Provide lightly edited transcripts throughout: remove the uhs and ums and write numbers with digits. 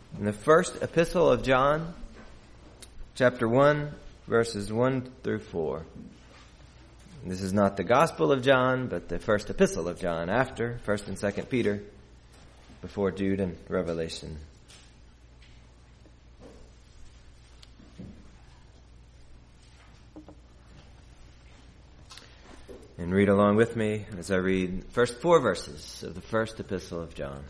In the first epistle of John, chapter 1, verses 1 through 4. This is not the Gospel of John, but the first epistle of John, after 1st and 2nd Peter, before Jude and Revelation. And read along with me as I read the first 4 verses of the first epistle of John.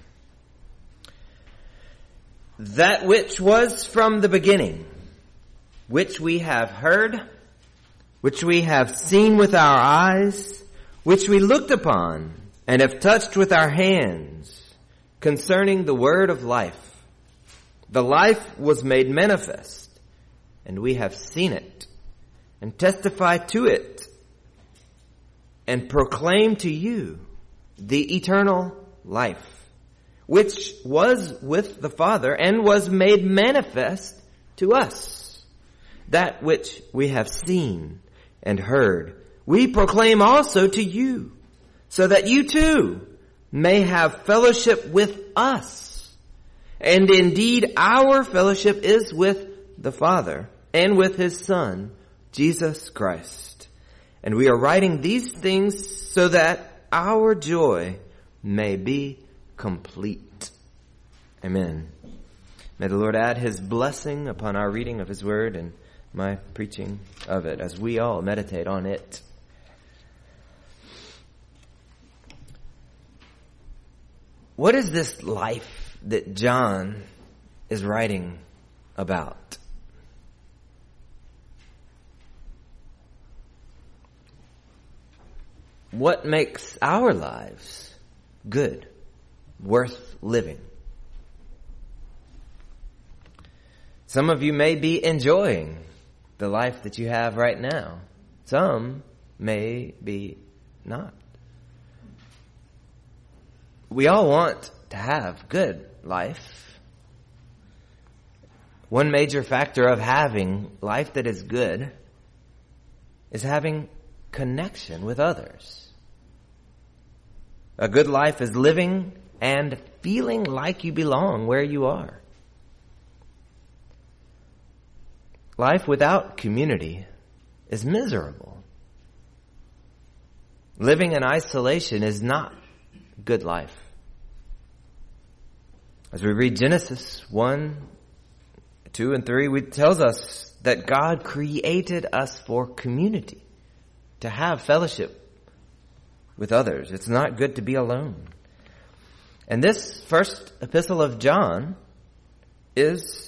That which was from the beginning, which we have heard, which we have seen with our eyes, which we looked upon and have touched with our hands, concerning the word of life. The life was made manifest, and we have seen it, and testify to it, and proclaim to you the eternal life, which was with the Father and was made manifest to us. That which we have seen and heard, we proclaim also to you, so that you too may have fellowship with us. And indeed, our fellowship is with the Father and with His Son, Jesus Christ. And we are writing these things so that our joy may be complete. Amen. May the Lord add His blessing upon our reading of His Word and my preaching of it as we all meditate on it. What is this life that John is writing about? What makes our lives good, worth living? Some of you may be enjoying the life that you have right now. Some may be not. We all want to have good life. One major factor of having life that is good is having connection with others. A good life is living and feeling like you belong where you are. Life without community is miserable. Living in isolation is not good life. As we read Genesis 1, 2, and 3, it tells us that God created us for community, to have fellowship with others. It's not good to be alone. And this first epistle of John is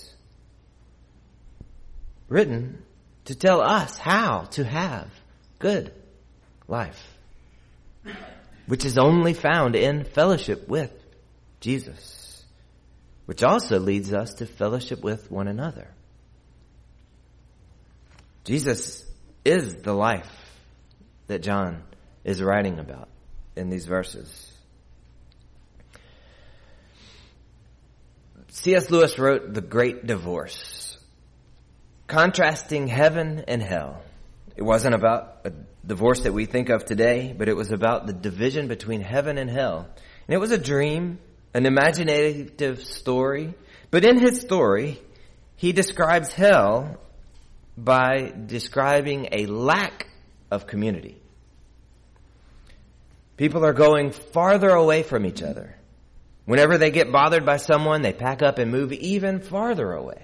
written to tell us how to have good life, which is only found in fellowship with Jesus, which also leads us to fellowship with one another. Jesus is the life that John is writing about in these verses. C.S. Lewis wrote The Great Divorce, contrasting heaven and hell. It wasn't about a divorce that we think of today, but it was about the division between heaven and hell. And it was a dream, an imaginative story. But in his story, he describes hell by describing a lack of community. People are going farther away from each other. Whenever they get bothered by someone, they pack up and move even farther away.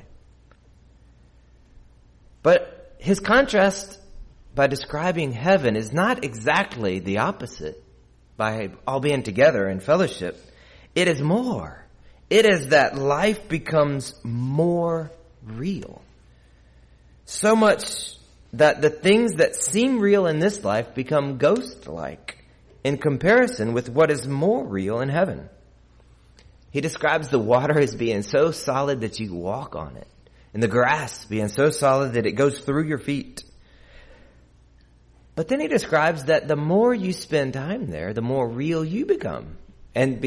But his contrast by describing heaven is not exactly the opposite by all being together in fellowship. It is more. It is that life becomes more real. So much that the things that seem real in this life become ghost-like in comparison with what is more real in heaven. He describes the water as being so solid that you walk on it, and the grass being so solid that it goes through your feet. But then he describes that the more you spend time there, the more real you become, and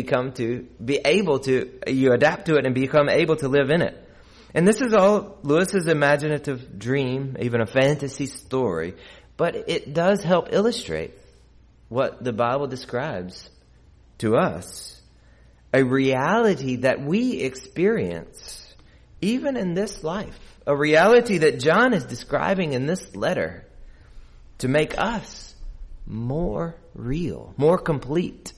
you adapt to it and become able to live in it. And this is all Lewis's imaginative dream, even a fantasy story, but it does help illustrate what the Bible describes to us, a reality that we experience even in this life, a reality that John is describing in this letter to make us more real, more complete.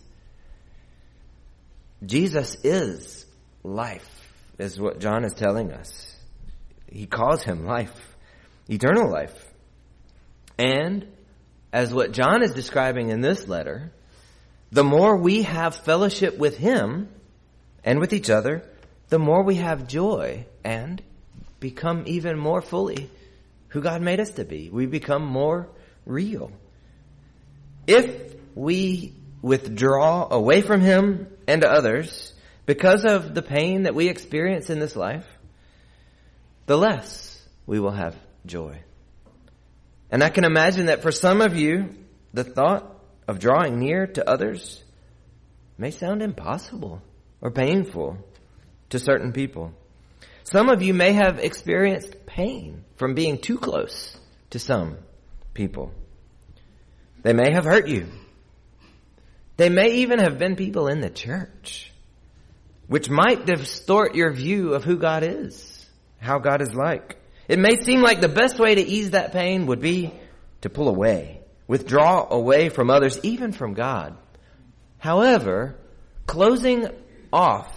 Jesus is life, is what John is telling us. He calls him life, eternal life. And as what John is describing in this letter, the more we have fellowship with him and with each other, the more we have joy and become even more fully who God made us to be. We become more real. If we withdraw away from him and others because of the pain that we experience in this life, the less we will have joy. And I can imagine that for some of you, the thought of drawing near to others may sound impossible or painful to certain people. Some of you may have experienced pain from being too close to some people. They may have hurt you. They may even have been people in the church, which might distort your view of who God is, how God is like. It may seem like the best way to ease that pain would be to pull away, withdraw away from others, even from God. However, closing off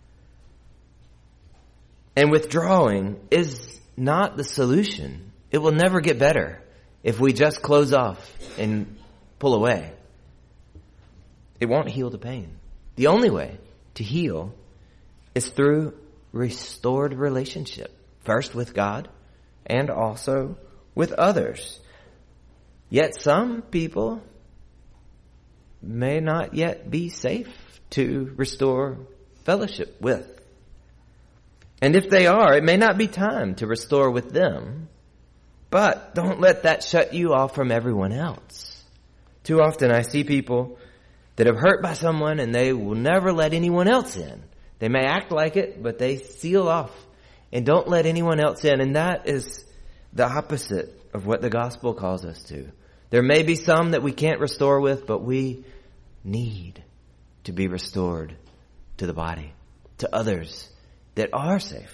and withdrawing is not the solution. It will never get better if we just close off and pull away. It won't heal the pain. The only way to heal is through restored relationship. First with God and also with others. Yet some people may not yet be safe to restore fellowship with. And if they are, it may not be time to restore with them. But don't let that shut you off from everyone else. Too often I see people that have hurt by someone and they will never let anyone else in. They may act like it, but they seal off and don't let anyone else in. And that is the opposite of what the gospel calls us to. There may be some that we can't restore with, but we need to be restored to the body, to others that are safe.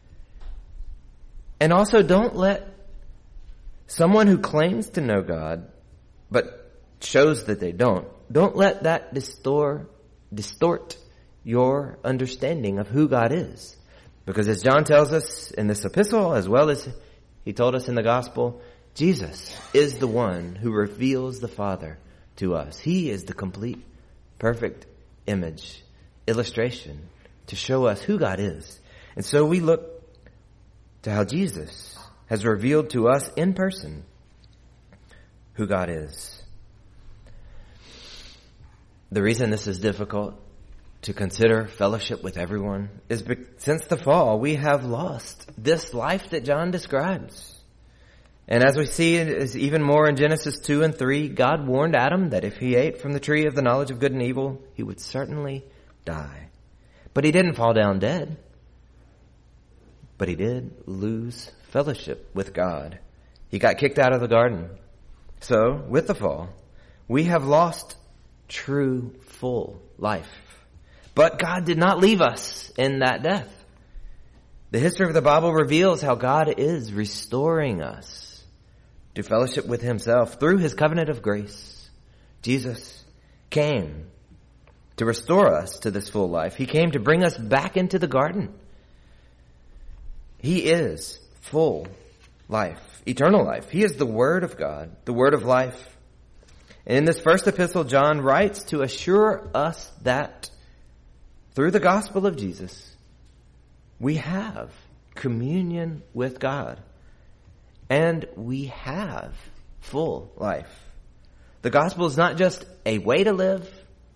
And also don't let someone who claims to know God, but shows that they don't let that distort your understanding of who God is. Because as John tells us in this epistle, as well as he told us in the gospel, Jesus is the one who reveals the Father to us. He is the complete, perfect image, illustration to show us who God is. And so we look to how Jesus has revealed to us in person who God is. The reason this is difficult to consider fellowship with everyone is since the fall, we have lost this life that John describes. And as we see is even more in Genesis 2 and 3, God warned Adam that if he ate from the tree of the knowledge of good and evil, he would certainly die. But he didn't fall down dead. But he did lose fellowship with God. He got kicked out of the garden. So, with the fall, we have lost true, full life. But God did not leave us in that death. The history of the Bible reveals how God is restoring us to fellowship with himself through his covenant of grace. Jesus came to restore us to this full life. He came to bring us back into the garden. He is full life, eternal life. He is the Word of God, the Word of life. And in this first epistle, John writes to assure us that through the gospel of Jesus, we have communion with God. And we have full life. The gospel is not just a way to live,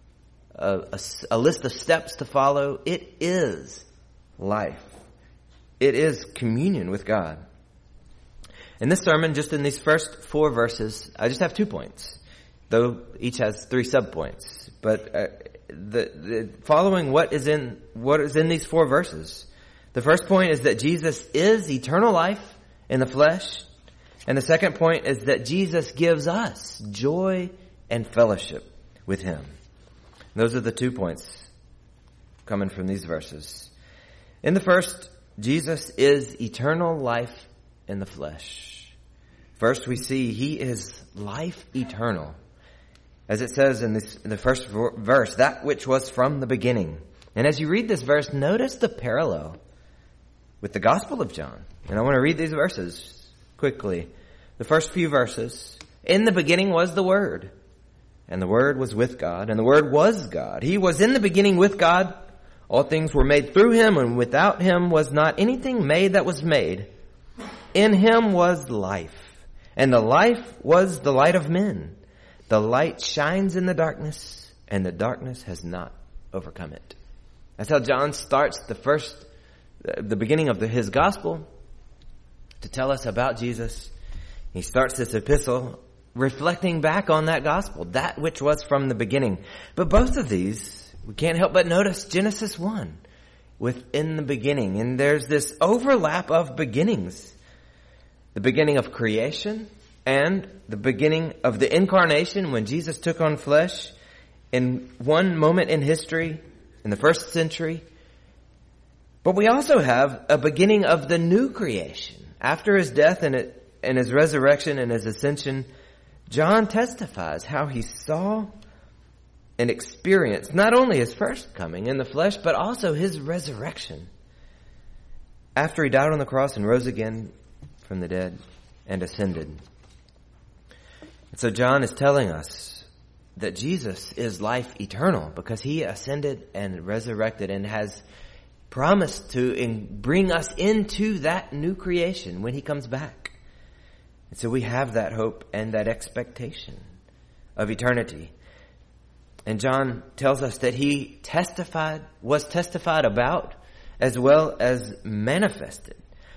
a list of steps to follow. It is life. It is communion with God. In this sermon, just in these first 4 verses, I just have 2 points, though each has 3 subpoints. But the following what is in these 4 verses. The first point is that Jesus is eternal life in the flesh. And the second point is that Jesus gives us joy and fellowship with him. Those are the 2 points coming from these verses. In the first Jesus is eternal life in the flesh. First, we see he is life eternal. As it says in the first verse, that which was from the beginning. And as you read this verse, notice the parallel with the Gospel of John. And I want to read these verses quickly. The first few verses. In the beginning was the Word, and the Word was with God, and the Word was God. He was in the beginning with God. All things were made through him, and without him was not anything made that was made. In him was life, and the life was the light of men. The light shines in the darkness, and the darkness has not overcome it. That's how John starts the beginning of his gospel to tell us about Jesus. He starts this epistle reflecting back on that gospel, that which was from the beginning. But both of these, we can't help but notice Genesis 1 within the beginning. And there's this overlap of beginnings. The beginning of creation and the beginning of the incarnation when Jesus took on flesh in one moment in history, in the first century. But we also have a beginning of the new creation. After his death and his resurrection and his ascension, John testifies how he saw and experienced not only his first coming in the flesh, but also his resurrection. After he died on the cross and rose again from the dead and ascended. And so John is telling us that Jesus is life eternal because he ascended and resurrected and has promised to bring us into that new creation when he comes back. And so we have that hope and that expectation of eternity. And John tells us that he was testified about as well as manifested.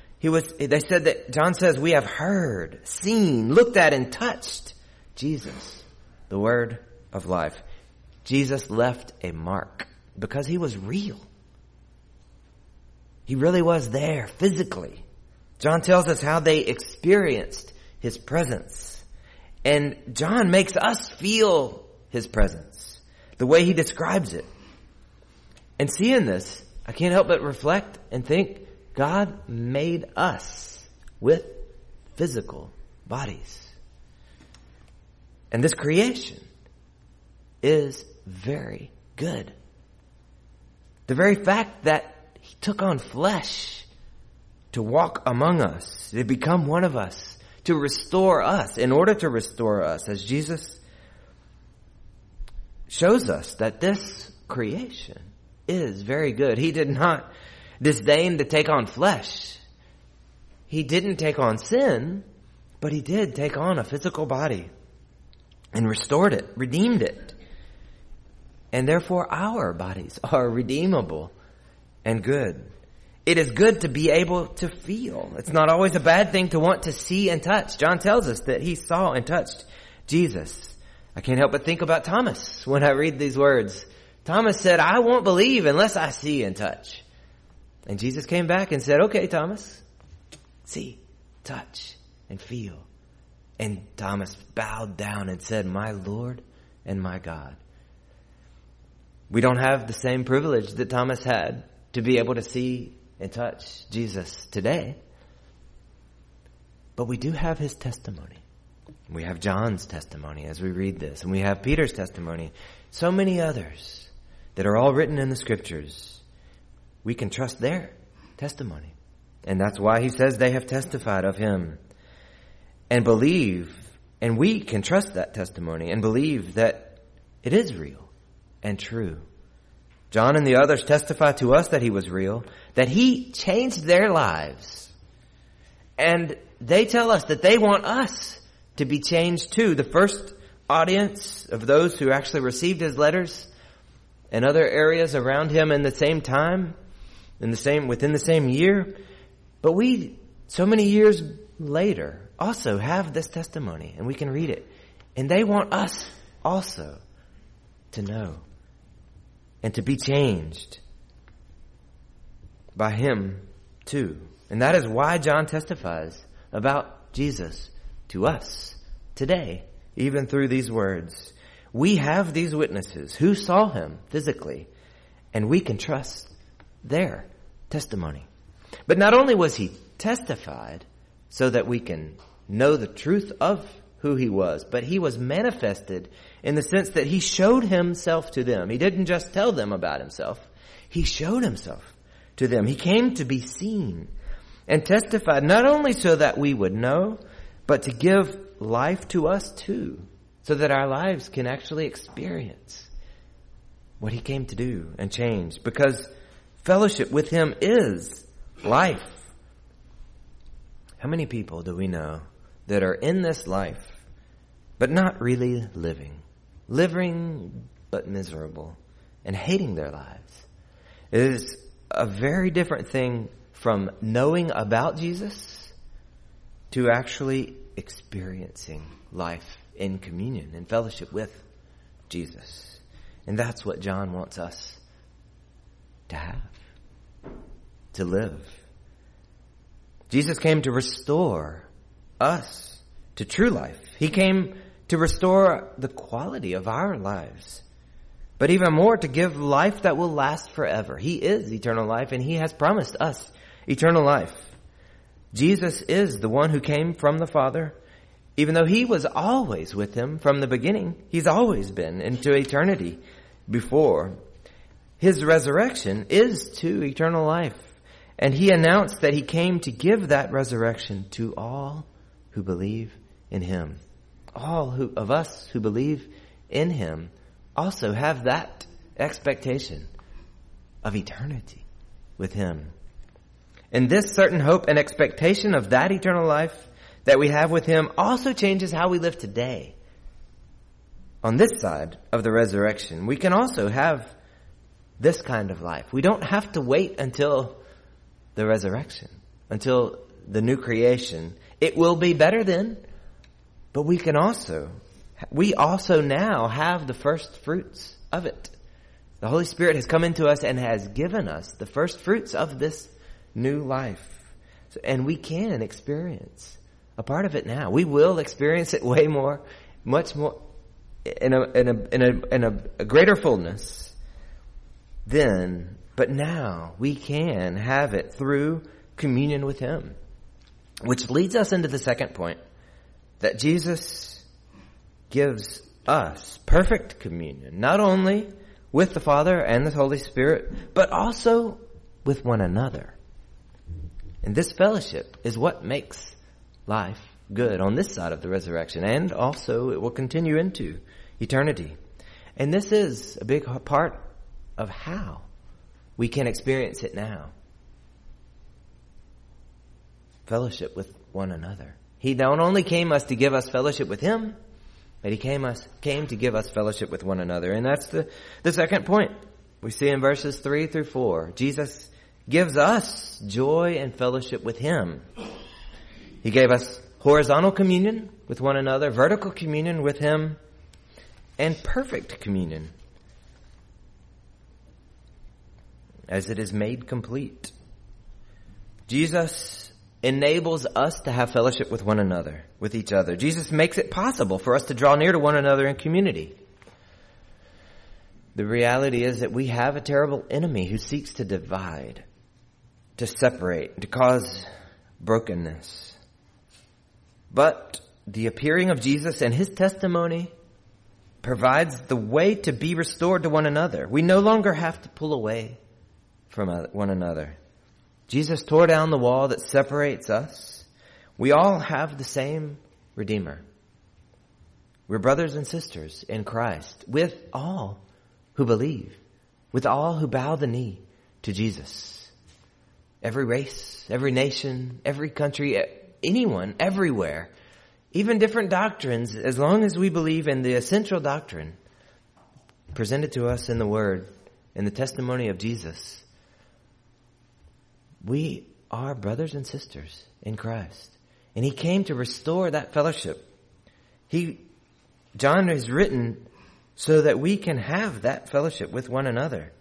John says we have heard, seen, looked at, and touched Jesus, the Word of life. Jesus left a mark because he was real. He really was there physically. John tells us how they experienced his presence. And John makes us feel his presence, the way he describes it. And seeing this, I can't help but reflect and think God made us with physical bodies. And this creation is very good. The very fact that he took on flesh to walk among us, to become one of us, to restore us, in order to restore us, as Jesus shows us that this creation is very good. He did not disdain to take on flesh. He didn't take on sin, but he did take on a physical body and restored it, redeemed it. And therefore our bodies are redeemable and good. It is good to be able to feel. It's not always a bad thing to want to see and touch. John tells us that he saw and touched Jesus. I can't help but think about Thomas when I read these words. Thomas said, I won't believe unless I see and touch. And Jesus came back and said, okay, Thomas, see, touch, and feel. And Thomas bowed down and said, my Lord and my God. We don't have the same privilege that Thomas had to be able to see and touch Jesus today. But we do have his testimony. We have John's testimony as we read this. And we have Peter's testimony. So many others that are all written in the scriptures. We can trust their testimony. And that's why he says they have testified of him. And believe, and we can trust that testimony and believe that it is real and true. John and the others testify to us that he was real, that he changed their lives. And they tell us that they want us to be changed too. The first audience of those who actually received his letters and other areas around him in the same time, within the same year. But we, so many years later, also have this testimony, and we can read it. And they want us also to know and to be changed by him too. And that is why John testifies about Jesus to us today, even through these words. We have these witnesses who saw him physically, and we can trust their testimony. But not only was he testified so that we can know the truth of who he was, but he was manifested in the sense that he showed himself to them. He didn't just tell them about himself. He showed himself to them. He came to be seen and testified not only so that we would know, but to give life to us too, so that our lives can actually experience what he came to do and change, because fellowship with him is life. How many people do we know that are in this life, but not really living but miserable and hating their lives? It is a very different thing from knowing about Jesus to actually experiencing life in communion and fellowship with Jesus. And that's what John wants us to have, to live. Jesus came to restore us to true life. He came to restore the quality of our lives, but even more to give life that will last forever. He is eternal life, and he has promised us eternal life. Jesus is the one who came from the Father. Even though he was always with him from the beginning, he's always been into eternity before. His resurrection is to eternal life. And he announced that he came to give that resurrection to all who believe in him. All of us who believe in him also have that expectation of eternity with him. And this certain hope and expectation of that eternal life that we have with him also changes how we live today. On this side of the resurrection, we can also have this kind of life. We don't have to wait until the resurrection, until the new creation. It will be better then, but we also now have the first fruits of it. The Holy Spirit has come into us and has given us the first fruits of this new life. And we can experience a part of it now. We will experience it much more, in a greater fullness then. But now we can have it through communion with him. Which leads us into the second point, that Jesus gives us perfect communion, not only with the Father and the Holy Spirit, but also with one another. And this fellowship is what makes life good on this side of the resurrection, and also it will continue into eternity. And this is a big part of how we can experience it now. Fellowship with one another. He not only came to give us fellowship with him, but he came to give us fellowship with one another. And that's the second point we see in verses 3 through 4. Jesus gives us joy and fellowship with him. He gave us horizontal communion with one another, vertical communion with him, and perfect communion as it is made complete. Jesus enables us to have fellowship with one another, with each other. Jesus makes it possible for us to draw near to one another in community. The reality is that we have a terrible enemy who seeks to divide, to separate, to cause brokenness. But the appearing of Jesus and his testimony provides the way to be restored to one another. We no longer have to pull away from one another. Jesus tore down the wall that separates us. We all have the same Redeemer. We're brothers and sisters in Christ, with all who believe, with all who bow the knee to Jesus. Every race, every nation, every country, anyone, everywhere, even different doctrines, as long as we believe in the essential doctrine presented to us in the Word, in the testimony of Jesus, we are brothers and sisters in Christ. And he came to restore that fellowship. John has written so that we can have that fellowship with one another.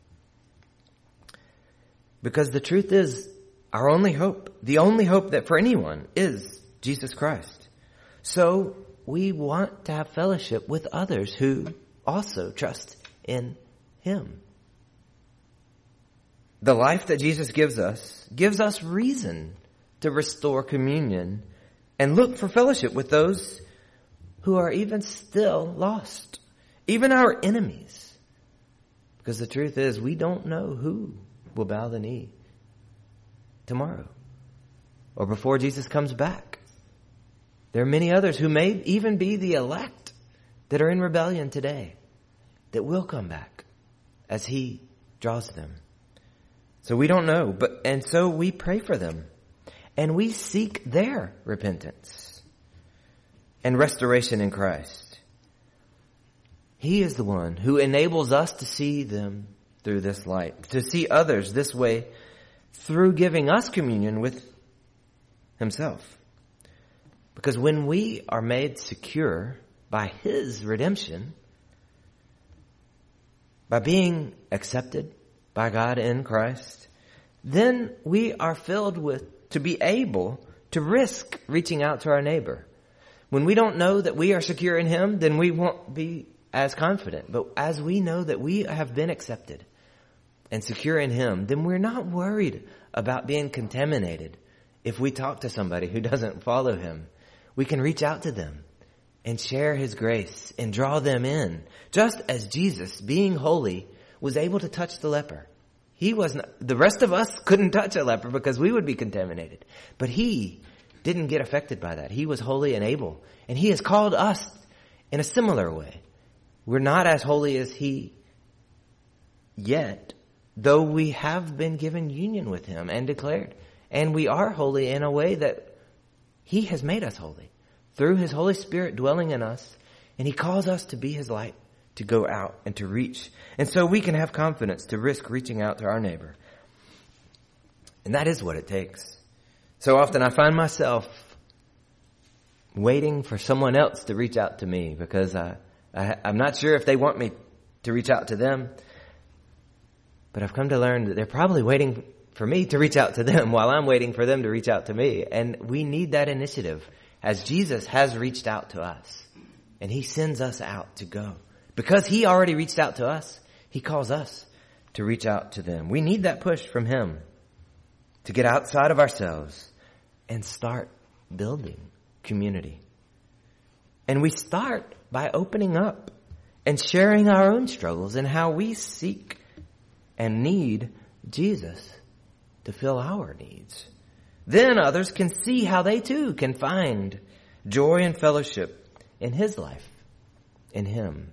Because the truth is, our only hope, the only hope that for anyone is Jesus Christ. So we want to have fellowship with others who also trust in him. the life that Jesus gives us reason to restore communion and look for fellowship with those who are even still lost, even our enemies. Because the truth is, we don't know who will bow the knee tomorrow or before Jesus comes back. There are many others who may even be the elect that are in rebellion today that will come back as he draws them. So we don't know, and so we pray for them and we seek their repentance and restoration in Christ. He is the one who enables us to see them through this light, to see others this way through giving us communion with himself. Because when we are made secure by his redemption, by being accepted by God in Christ, then we are filled to be able to risk reaching out to our neighbor. When we don't know that we are secure in him, then we won't be as confident. But as we know that we have been accepted and secure in him, then we're not worried about being contaminated. If we talk to somebody who doesn't follow him, we can reach out to them and share his grace and draw them in. Just as Jesus, being holy, was able to touch the leper. The rest of us couldn't touch a leper because we would be contaminated. But he didn't get affected by that. He was holy and able. And he has called us in a similar way. We're not as holy as he yet, though we have been given union with him and declared. And we are holy in a way that he has made us holy through his Holy Spirit dwelling in us. And he calls us to be his light, to go out and to reach. And so we can have confidence to risk reaching out to our neighbor. And that is what it takes. So often I find myself waiting for someone else to reach out to me because I'm not sure if they want me to reach out to them. But I've come to learn that they're probably waiting for me to reach out to them while I'm waiting for them to reach out to me. And we need that initiative as Jesus has reached out to us. And he sends us out to go. Because he already reached out to us, he calls us to reach out to them. We need that push from him to get outside of ourselves and start building community. And we start by opening up and sharing our own struggles and how we seek and need Jesus to fill our needs. Then others can see how they too can find joy and fellowship in his life, in him.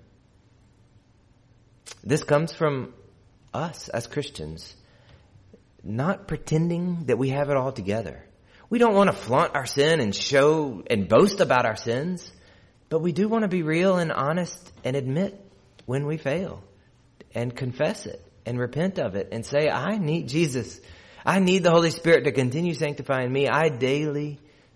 This comes from us as Christians, not pretending that we have it all together. We don't want to flaunt our sin and show and boast about our sins, but we do want to be real and honest and admit when we fail and confess it and repent of it and say, I need Jesus. I need the Holy Spirit to continue sanctifying me. I daily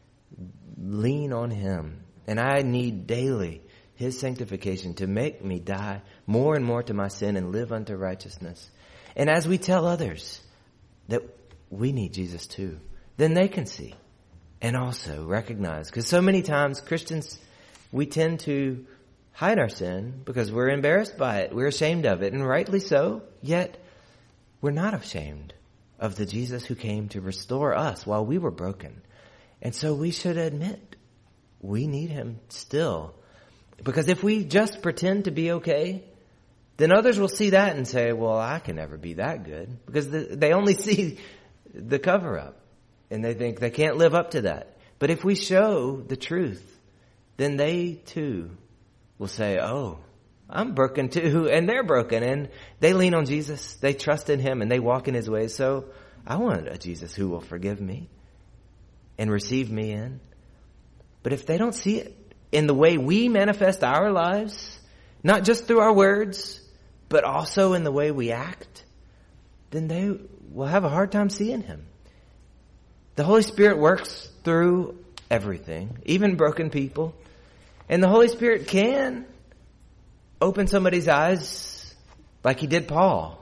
lean on him, and I need daily his sanctification to make me die more and more to my sin and live unto righteousness. And as we tell others that we need Jesus too, then they can see and also recognize. Because so many times Christians, we tend to hide our sin because we're embarrassed by it. We're ashamed of it, and rightly so. Yet we're not ashamed of the Jesus who came to restore us while we were broken. And so we should admit we need him still. Because if we just pretend to be okay, then others will see that and say, well, I can never be that good. Because they only see the cover-up. And they think they can't live up to that. But if we show the truth, then they too will say, oh, I'm broken too. And they're broken. And they lean on Jesus. They trust in him and they walk in his ways. So I want a Jesus who will forgive me and receive me in. But if they don't see it in the way we manifest our lives, not just through our words, but also in the way we act, then they will have a hard time seeing him. The Holy Spirit works through everything, even broken people. And the Holy Spirit can open somebody's eyes like he did Paul.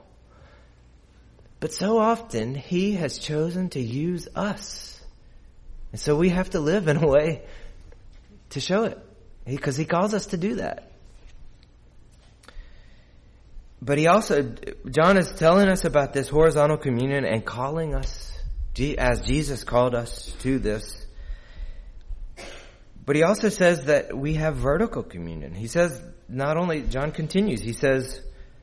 But so often he has chosen to use us. And so we have to live in a way to show it, because he calls us to do that. But John is telling us about this horizontal communion and calling us, as Jesus called us to this. But he also says that we have vertical communion. He says, John continues, he says,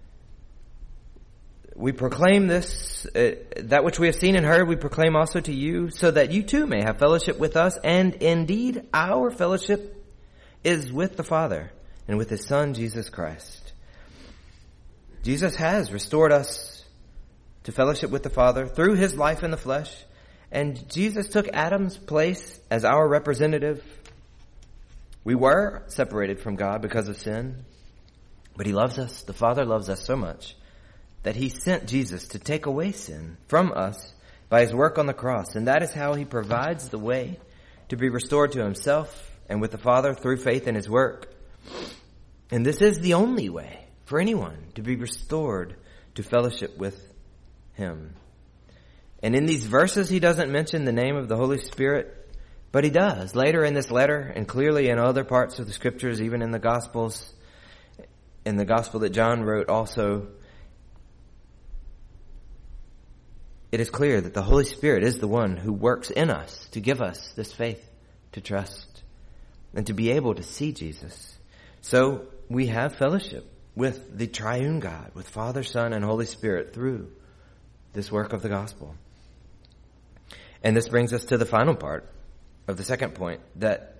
we proclaim this, that which we have seen and heard, we proclaim also to you, so that you too may have fellowship with us. And indeed, our fellowship is with the Father and with His Son, Jesus Christ. Jesus has restored us to fellowship with the Father through His life in the flesh. And Jesus took Adam's place as our representative. We were separated from God because of sin. But He loves us. The Father loves us so much that He sent Jesus to take away sin from us by His work on the cross. And that is how He provides the way to be restored to Himself and with the Father through faith in His work. And this is the only way for anyone to be restored to fellowship with Him. And in these verses, he doesn't mention the name of the Holy Spirit, but he does later in this letter and clearly in other parts of the Scriptures, even in the Gospels, in the Gospel that John wrote also. It is clear that the Holy Spirit is the one who works in us to give us this faith to trust and to be able to see Jesus. So we have fellowship with the triune God, with Father, Son, and Holy Spirit through this work of the gospel. And this brings us to the final part of the second point, that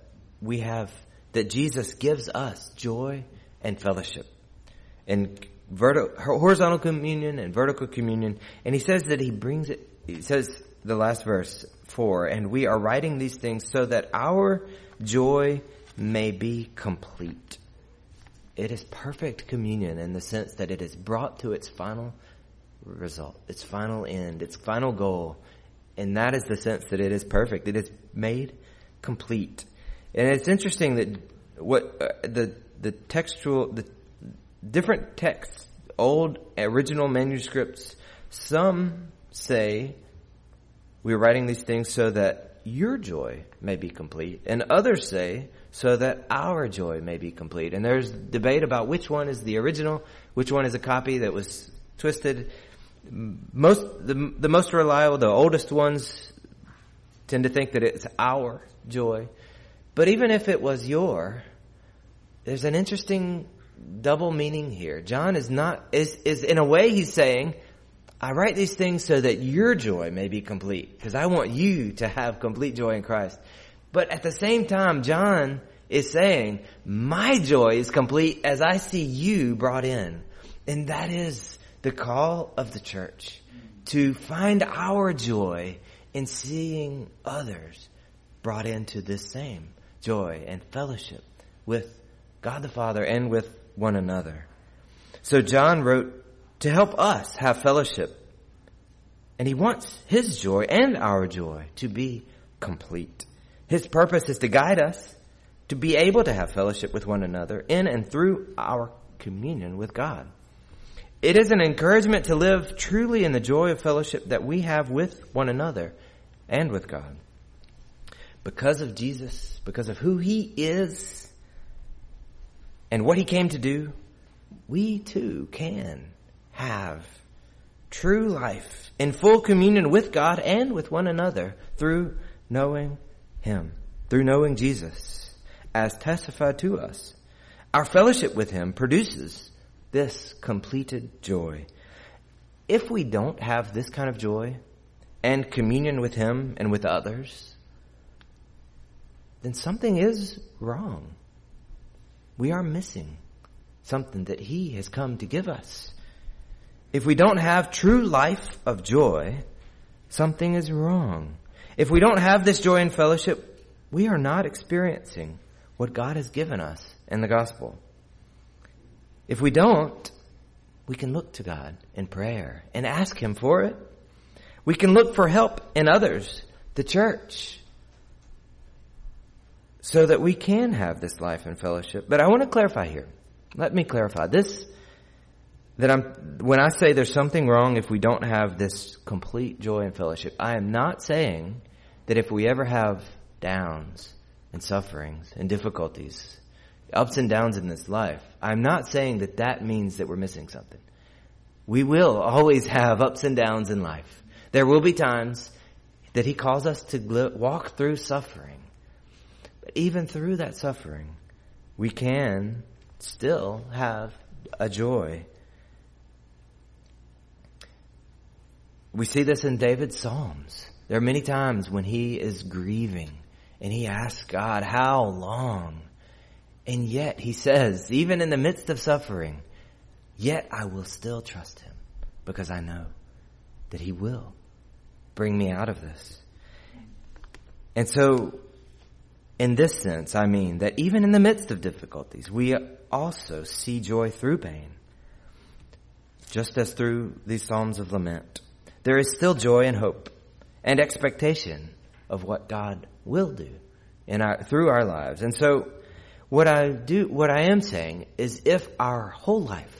Jesus gives us joy and fellowship in horizontal communion and vertical communion. And he says that he says the last verse 4, and we are writing these things so that our joy may be complete. It is perfect communion in the sense that it is brought to its final result, its final end, its final goal. And that is the sense that it is perfect. It is made complete. And it's interesting that the different texts, old original manuscripts, some say we're writing these things so that your joy may be complete, and others say so that our joy may be complete. And there's debate about which one is the original, which one is a copy that was twisted. The most reliable, the oldest ones tend to think that it's our joy. But even if it was there's an interesting double meaning here. John is in a way he's saying, I write these things so that your joy may be complete, because I want you to have complete joy in Christ. But at the same time, John is saying, my joy is complete as I see you brought in. And that is the call of the church, to find our joy in seeing others brought into this same joy and fellowship with God the Father and with one another. So John wrote to help us have fellowship, and he wants his joy and our joy to be complete. His purpose is to guide us to be able to have fellowship with one another in and through our communion with God. It is an encouragement to live truly in the joy of fellowship that we have with one another and with God. Because of Jesus, because of who He is and what He came to do, we too can have true life in full communion with God and with one another through knowing Him, through knowing Jesus, as testified to us. Our fellowship with Him produces this completed joy. If we don't have this kind of joy and communion with Him and with others, then something is wrong. We are missing something that He has come to give us. If we don't have true life of joy, something is wrong. If we don't have this joy and fellowship, we are not experiencing what God has given us in the gospel. If we don't, we can look to God in prayer and ask Him for it. We can look for help in others, the church, so that we can have this life and fellowship. But I want to clarify here. Let me clarify this, when I say there's something wrong if we don't have this complete joy and fellowship, I am not saying that if we ever have downs and sufferings and difficulties, ups and downs in this life, I'm not saying that means that we're missing something. We will always have ups and downs in life. There will be times that he calls us to walk through suffering. But even through that suffering, we can still have a joy. We see this in David's Psalms. There are many times when he is grieving and he asks God, how long? And yet he says, even in the midst of suffering, yet I will still trust him because I know that he will bring me out of this. And so, in this sense, I mean that even in the midst of difficulties, we also see joy through pain. Just as through these Psalms of lament, there is still joy and hope and expectation of what God will do through our lives. And so, what I am saying is if our whole life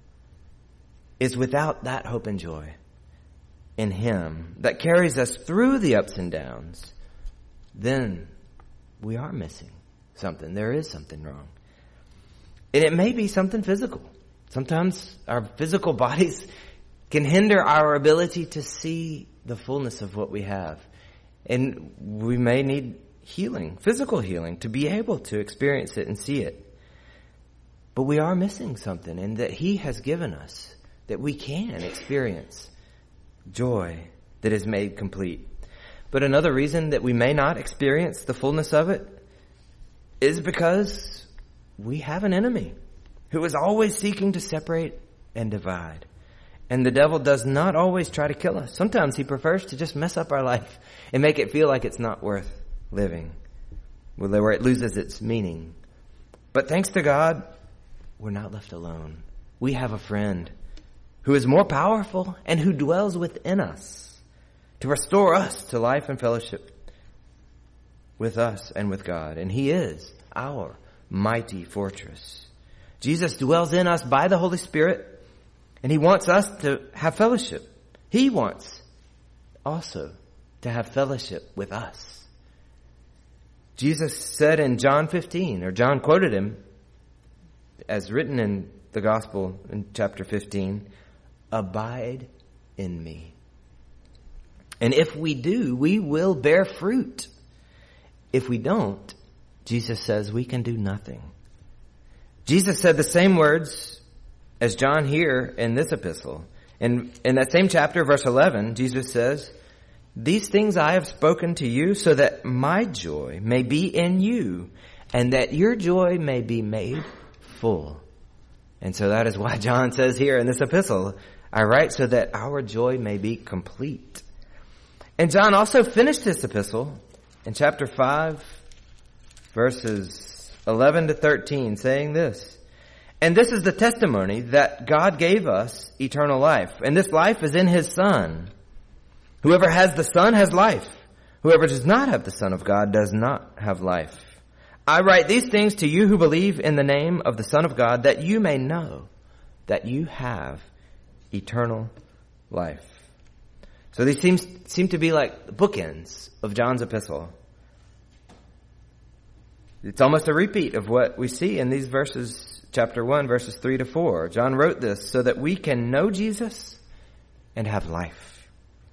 is without that hope and joy in him that carries us through the ups and downs, then we are missing something. There is something wrong. And it may be something physical. Sometimes our physical bodies can hinder our ability to see the fullness of what we have. And we may need healing, physical healing, to be able to experience it and see it. But we are missing something, and that he has given us that we can experience joy that is made complete. But another reason that we may not experience the fullness of it is because we have an enemy who is always seeking to separate and divide. And the devil does not always try to kill us. Sometimes he prefers to just mess up our life and make it feel like it's not worth living, where it loses its meaning. But thanks to God, we're not left alone. We have a friend who is more powerful and who dwells within us to restore us to life and fellowship with us and with God. And he is our mighty fortress. Jesus dwells in us by the Holy Spirit, and he wants us to have fellowship. He wants also to have fellowship with us. Jesus said in John 15, or John quoted him as written in the gospel in chapter 15, abide in me. And if we do, we will bear fruit. If we don't, Jesus says we can do nothing. Jesus said the same words as John here in this epistle. In that same chapter, verse 11, Jesus says, these things I have spoken to you so that my joy may be in you and that your joy may be made full. And so that is why John says here in this epistle, I write so that our joy may be complete. And John also finished this epistle in chapter 5, verses 11 to 13, saying this, and this is the testimony that God gave us eternal life, and this life is in his Son. Whoever has the Son has life. Whoever does not have the Son of God does not have life. I write these things to you who believe in the name of the Son of God, that you may know that you have eternal life. So these seem to be like the bookends of John's epistle. It's almost a repeat of what we see in these verses, chapter 1, verses 3 to 4. John wrote this so that we can know Jesus and have life.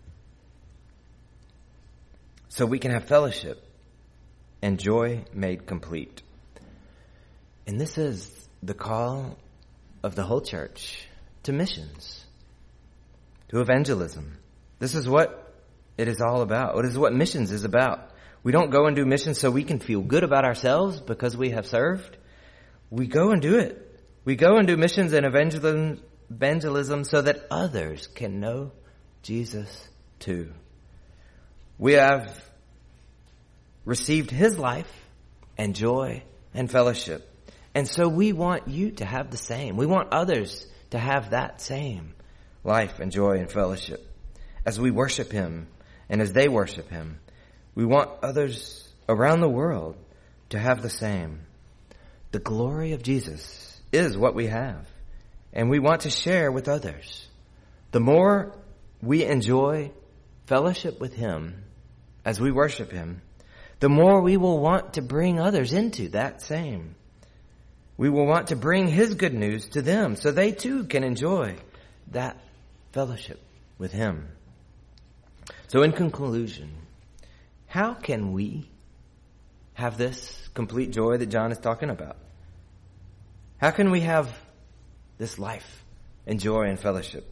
So we can have fellowship and joy made complete. And this is the call of the whole church to missions, to evangelism. This is what it is all about. It is what missions is about. We don't go and do missions so we can feel good about ourselves because we have served. We go and do it. We go and do missions and evangelism so that others can know Jesus too. We have received his life and joy and fellowship. And so we want you to have the same. We want others to have that same life and joy and fellowship. As we worship him and as they worship him, we want others around the world to have the same. The glory of Jesus is what we have, and we want to share with others. The more we enjoy fellowship with him as we worship him, the more we will want to bring others into that same. We will want to bring his good news to them so they too can enjoy that fellowship with Him. So in conclusion, how can we have this complete joy that John is talking about? How can we have this life and joy and fellowship?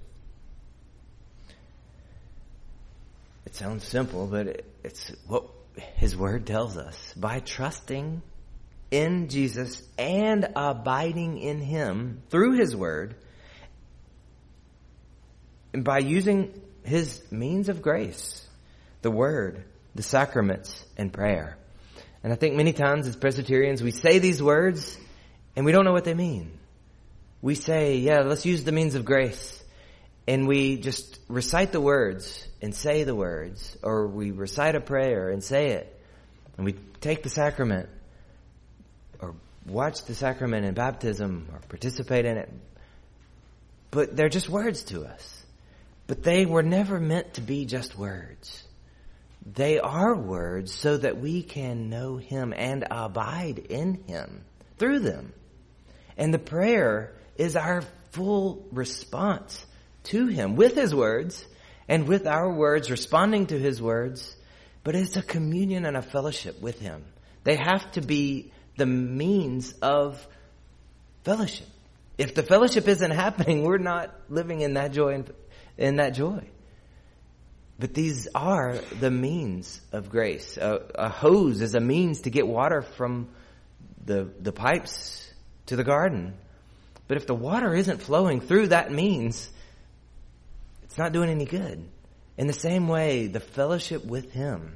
It sounds simple, but it's what His Word tells us. By trusting in Jesus and abiding in Him through His Word, and by using His means of grace, the Word, the sacraments, and prayer. And I think many times as Presbyterians, we say these words and we don't know what they mean. We say, yeah, let's use the means of grace. And we just recite the words and say the words, or we recite a prayer and say it. And we take the sacrament, or watch the sacrament in baptism, or participate in it. But they're just words to us. But they were never meant to be just words. They are words so that we can know Him and abide in Him through them. And the prayer is our full response to Him with His words and with our words responding to His words. But it's a communion and a fellowship with Him. They have to be the means of fellowship. If the fellowship isn't happening, we're not living in that joy in that joy. But these are the means of grace. A hose is a means to get water from the pipes to the garden. But if the water isn't flowing through that means, it's not doing any good. In the same way, the fellowship with Him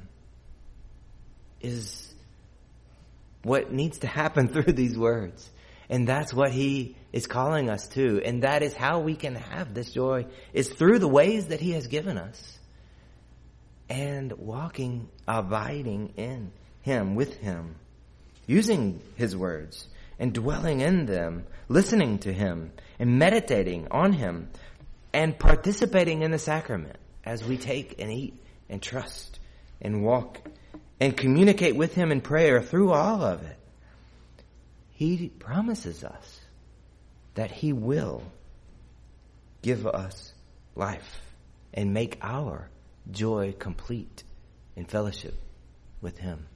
is what needs to happen through these words. And that's what He is calling us to. And that is how we can have this joy, is through the ways that He has given us. And walking, abiding in Him, with Him. Using His words and dwelling in them. Listening to Him and meditating on Him. And participating in the sacrament as we take and eat and trust and walk and communicate with Him in prayer through all of it. He promises us that He will give us life and make our joy complete in fellowship with Him.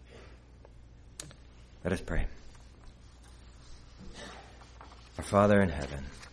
Let us pray. Our Father in heaven,